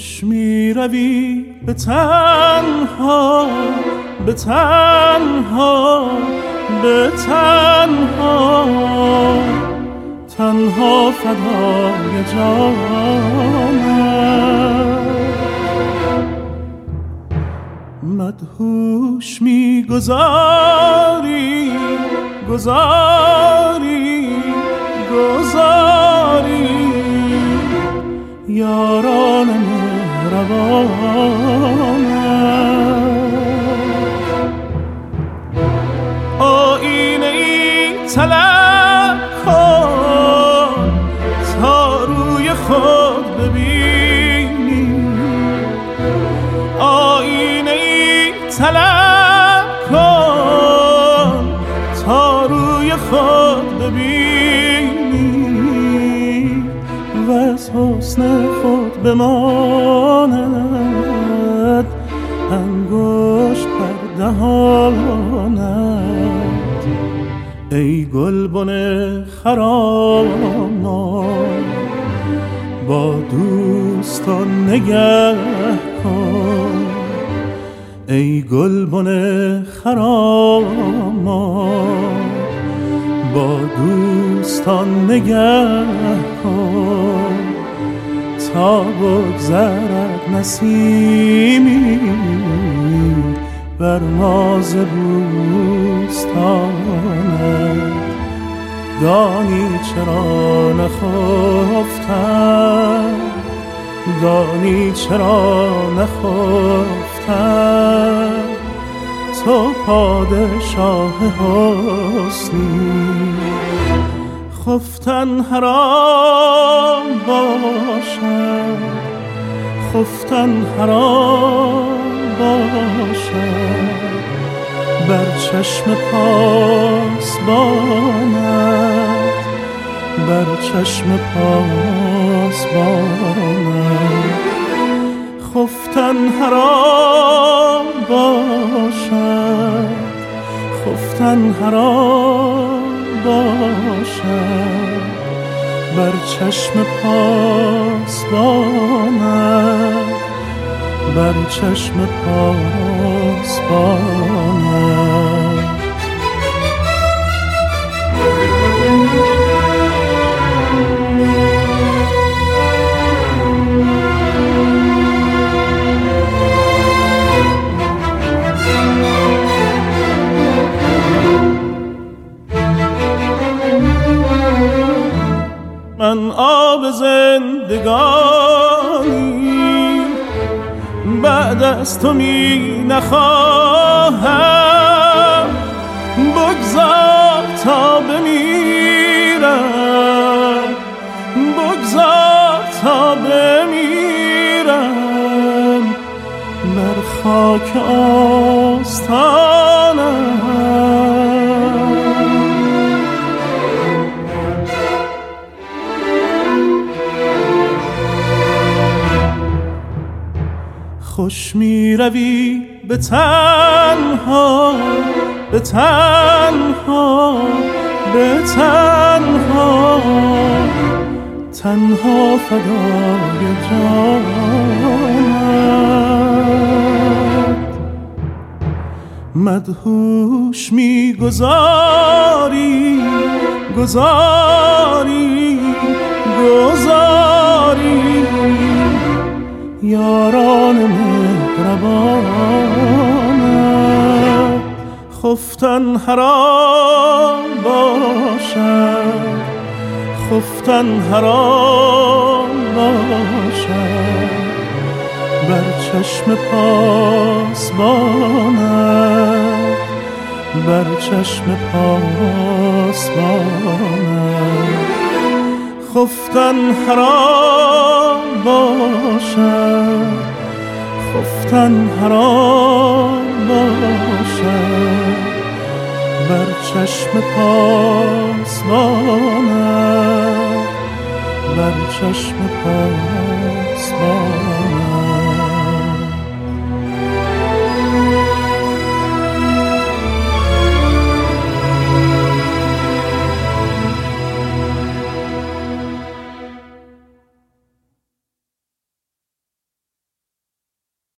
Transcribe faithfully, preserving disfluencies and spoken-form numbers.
خوش می روی به تنها، به تنها، به تنها، تنها فدای جانم. مدهوش می گذاری، گذاری، گذاری یاران مهربانم. آینه ای طلب کن تا روی خود ببینی، آینه ای طلب کن تا روی خود ببینی و از حسن خود بماند انگشت بر دهانت. ای گلبن خرامان با دوستان نگه کن، ای گلبن خرامان با دوستان نگه کن تا بگذرد نسیمی بر ناز بوستانت. دانی چرا نخفتم، دانی چرا نخفتم، تو پادشاه حسنی. خفتن حرام باشد، خفتن حرام باشد بر چشم پاسبانت، بر چشم پاسبانت. خفتن حرام باشد، خفتن حرام باشد بر چشم پاسبانت، بر چشم پاسبانت. من آب زندگانی بعد از تو می نخواهم، بگذار تا بمیرم، بگذار تا بمیرم بر خاک آستانم. خوش می روی به تنها، به تنها، به تنها، تنها فدای جانت. مدهوش می گذاری، گذاری، گذاری یاران مهربانت. خفتن حرام باشد، خفتن حرام باشد بر چشم پاسبانت، بر چشم پاسبانت. خفتن حرام باشد، خفتن حرام باشد بر چشم پاسبانت، بر چشم پاسبانت.